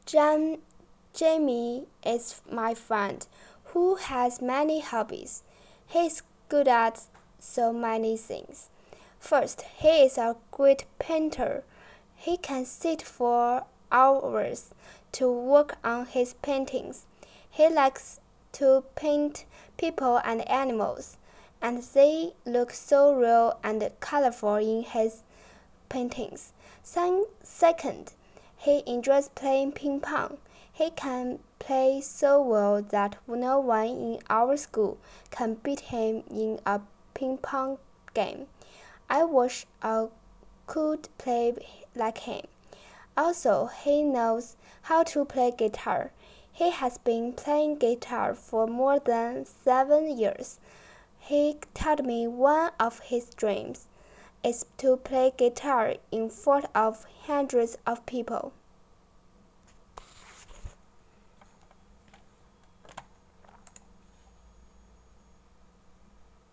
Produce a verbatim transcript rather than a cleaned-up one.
Jam- Jamie is my friend who has many hobbies. He's good at so many things. First, he is a great painter. He can sit for hours to work on his paintings. He likes to paint people and animals, and they look so real and colorful in his paintings. Second, he enjoys playing ping pong. He can play so well that no one in our school can beat him in a ping pong game. I wish I could play like him. Also, he knows how to play guitar. He has been playing guitar for more than seven years. He told me one of his dreams is to play guitar in front of hundreds of people.